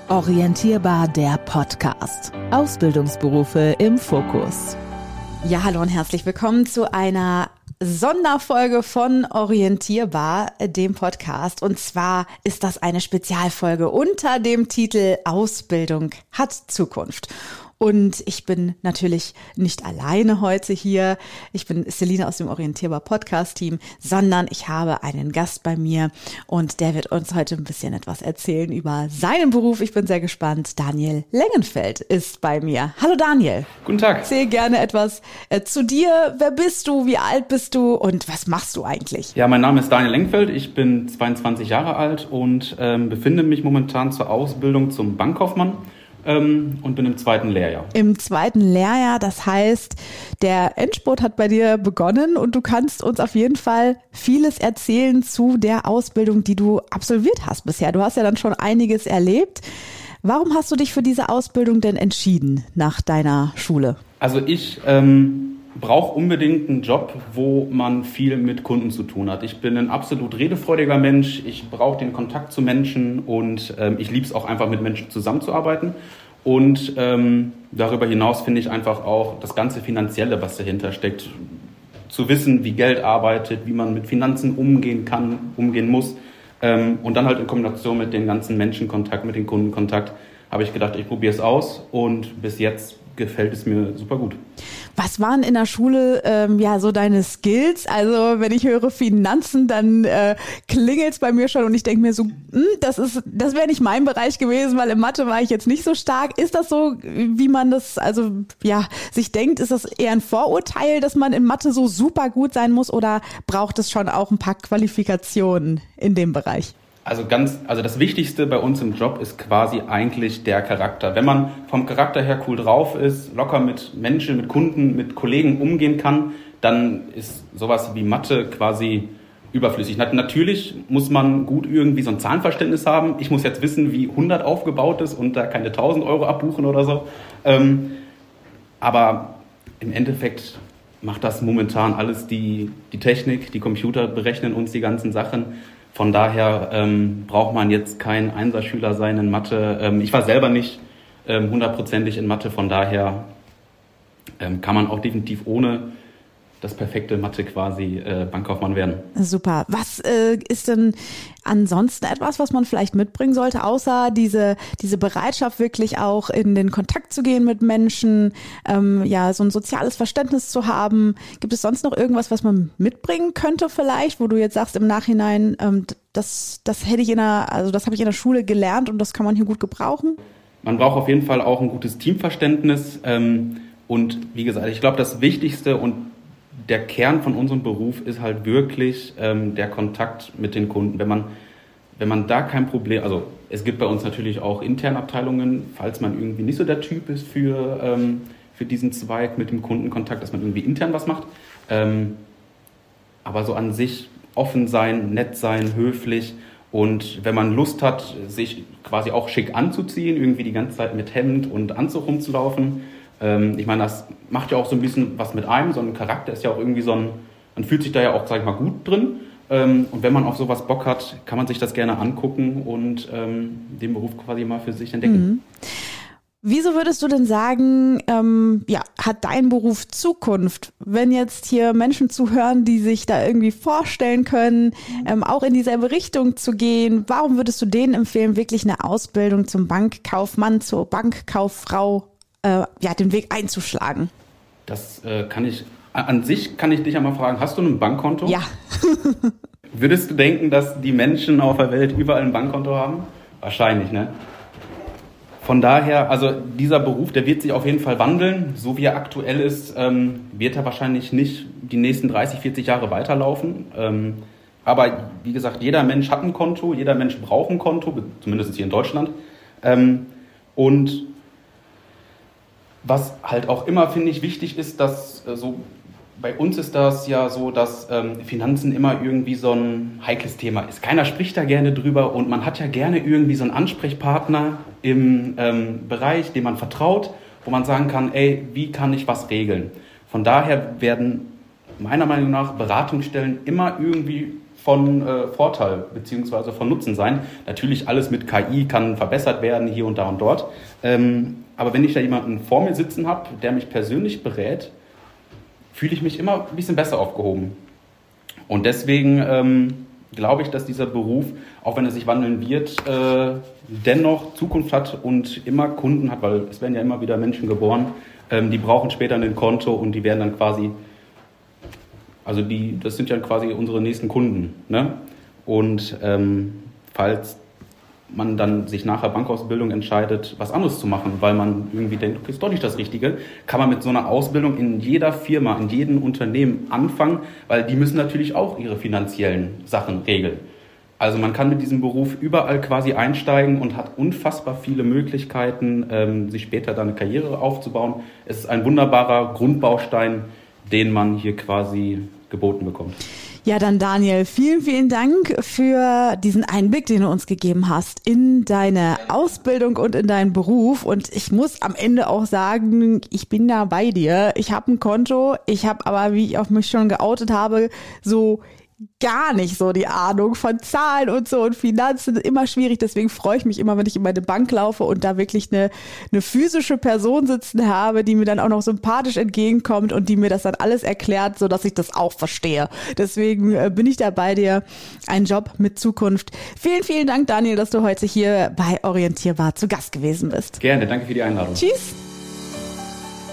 Orientierbar, der Podcast. Ausbildungsberufe im Fokus. Ja, hallo und herzlich willkommen zu einer Sonderfolge von Orientierbar, dem Podcast. Und zwar ist das eine Spezialfolge unter dem Titel Ausbildung hat Zukunft. Und ich bin natürlich nicht alleine heute hier. Ich bin Selina aus dem Orientierbar Podcast-Team, sondern ich habe einen Gast bei mir und der wird uns heute ein bisschen etwas erzählen über seinen Beruf. Ich bin sehr gespannt. Daniel Lengenfeld ist bei mir. Hallo Daniel. Guten Tag. Erzähl gerne etwas zu dir. Wer bist du? Wie alt bist du? Und was machst du eigentlich? Ja, mein Name ist Daniel Lengenfeld. Ich bin 22 Jahre alt und befinde mich momentan zur Ausbildung zum Bankkaufmann. Und bin im zweiten Lehrjahr. Im zweiten Lehrjahr, das heißt, der Endspurt hat bei dir begonnen und du kannst uns auf jeden Fall vieles erzählen zu der Ausbildung, die du absolviert hast bisher. Du hast ja dann schon einiges erlebt. Warum hast du dich für diese Ausbildung denn entschieden nach deiner Schule? Also ich brauche unbedingt einen Job, wo man viel mit Kunden zu tun hat. Ich bin ein absolut redefreudiger Mensch. Ich brauche den Kontakt zu Menschen und ich liebe es auch einfach, mit Menschen zusammenzuarbeiten. Und darüber hinaus finde ich einfach auch das ganze Finanzielle, was dahinter steckt, zu wissen, wie Geld arbeitet, wie man mit Finanzen umgehen kann, umgehen muss. Und dann halt in Kombination mit dem ganzen Menschenkontakt, mit dem Kundenkontakt, habe ich gedacht, ich probiere es aus und bis jetzt gefällt es mir super gut. Was waren in der Schule so deine Skills? Also wenn ich höre Finanzen, dann klingelt es bei mir schon und ich denke mir so, das wäre nicht mein Bereich gewesen, weil in Mathe war ich jetzt nicht so stark. Ist das so, wie man das sich denkt? Ist das eher ein Vorurteil, dass man in Mathe so super gut sein muss oder braucht es schon auch ein paar Qualifikationen in dem Bereich? Also das Wichtigste bei uns im Job ist quasi eigentlich der Charakter. Wenn man vom Charakter her cool drauf ist, locker mit Menschen, mit Kunden, mit Kollegen umgehen kann, dann ist sowas wie Mathe quasi überflüssig. Natürlich muss man gut irgendwie so ein Zahlenverständnis haben. Ich muss jetzt wissen, wie 100 aufgebaut ist und da keine 1.000 Euro abbuchen oder so. Aber im Endeffekt macht das momentan alles die Technik, die Computer berechnen uns die ganzen Sachen. Von daher braucht man jetzt kein Einserschüler sein in Mathe. Ich war selber nicht 100%ig in Mathe, von daher kann man auch definitiv ohne das perfekte Mathe quasi Bankkaufmann werden. Super. Was ist denn ansonsten etwas, was man vielleicht mitbringen sollte, außer diese Bereitschaft, wirklich auch in den Kontakt zu gehen mit Menschen, so ein soziales Verständnis zu haben? Gibt es sonst noch irgendwas, was man mitbringen könnte vielleicht, wo du jetzt sagst im Nachhinein, das habe ich in der Schule gelernt und das kann man hier gut gebrauchen? Man braucht auf jeden Fall auch ein gutes Teamverständnis und wie gesagt, ich glaube, das Wichtigste und der Kern von unserem Beruf ist halt wirklich der Kontakt mit den Kunden. Wenn man da kein Problem, also es gibt bei uns natürlich auch interne Abteilungen, falls man irgendwie nicht so der Typ ist für diesen Zweig mit dem Kundenkontakt, dass man irgendwie intern was macht. Aber so an sich offen sein, nett sein, höflich und wenn man Lust hat, sich quasi auch schick anzuziehen, irgendwie die ganze Zeit mit Hemd und Anzug rumzulaufen. Ich meine, das macht ja auch so ein bisschen was mit einem. So ein Charakter ist ja auch irgendwie man fühlt sich da ja auch, sag ich mal, gut drin. Und wenn man auf sowas Bock hat, kann man sich das gerne angucken und den Beruf quasi mal für sich entdecken. Mhm. Wieso würdest du denn sagen, hat dein Beruf Zukunft? Wenn jetzt hier Menschen zuhören, die sich da irgendwie vorstellen können, auch in dieselbe Richtung zu gehen, warum würdest du denen empfehlen, wirklich eine Ausbildung zum Bankkaufmann, zur Bankkauffrau den Weg einzuschlagen? Das an sich kann ich dich einmal fragen, hast du ein Bankkonto? Ja. Würdest du denken, dass die Menschen auf der Welt überall ein Bankkonto haben? Wahrscheinlich, ne? Von daher, also dieser Beruf, der wird sich auf jeden Fall wandeln. So wie er aktuell ist, wird er wahrscheinlich nicht die nächsten 30, 40 Jahre weiterlaufen. Aber wie gesagt, jeder Mensch hat ein Konto, jeder Mensch braucht ein Konto, zumindest hier in Deutschland. Und was halt auch immer, finde ich, wichtig ist, dass bei uns ist das ja so, dass Finanzen immer irgendwie so ein heikles Thema ist. Keiner spricht da gerne drüber und man hat ja gerne irgendwie so einen Ansprechpartner im Bereich, dem man vertraut, wo man sagen kann, ey, wie kann ich was regeln? Von daher werden meiner Meinung nach Beratungsstellen immer irgendwie von Vorteil bzw. von Nutzen sein. Natürlich alles mit KI kann verbessert werden, hier und da und dort. Aber wenn ich da jemanden vor mir sitzen habe, der mich persönlich berät, fühle ich mich immer ein bisschen besser aufgehoben. Und deswegen glaube ich, dass dieser Beruf, auch wenn er sich wandeln wird, dennoch Zukunft hat und immer Kunden hat, weil es werden ja immer wieder Menschen geboren, die brauchen später ein Konto und die werden dann quasi, also das sind ja quasi unsere nächsten Kunden. Ne? Und falls man dann sich nach der Bankausbildung entscheidet, was anderes zu machen, weil man irgendwie denkt, okay, ist doch nicht das Richtige, kann man mit so einer Ausbildung in jeder Firma, in jedem Unternehmen anfangen, weil die müssen natürlich auch ihre finanziellen Sachen regeln. Also man kann mit diesem Beruf überall quasi einsteigen und hat unfassbar viele Möglichkeiten, sich später dann eine Karriere aufzubauen. Es ist ein wunderbarer Grundbaustein, den man hier quasi geboten bekommt. Ja, dann Daniel, vielen, vielen Dank für diesen Einblick, den du uns gegeben hast in deine Ausbildung und in deinen Beruf. Und ich muss am Ende auch sagen, ich bin da bei dir. Ich habe ein Konto, ich habe aber, wie ich auf mich schon geoutet habe, so gar nicht so die Ahnung von Zahlen und so und Finanzen, immer schwierig. Deswegen freue ich mich immer, wenn ich in meine Bank laufe und da wirklich eine physische Person sitzen habe, die mir dann auch noch sympathisch entgegenkommt und die mir das dann alles erklärt, so dass ich das auch verstehe. Deswegen bin ich da bei dir. Ein Job mit Zukunft. Vielen, vielen Dank, Daniel, dass du heute hier bei Orientierbar zu Gast gewesen bist. Gerne, danke für die Einladung. Tschüss.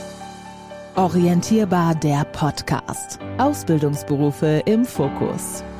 Orientierbar, der Podcast. Ausbildungsberufe im Fokus.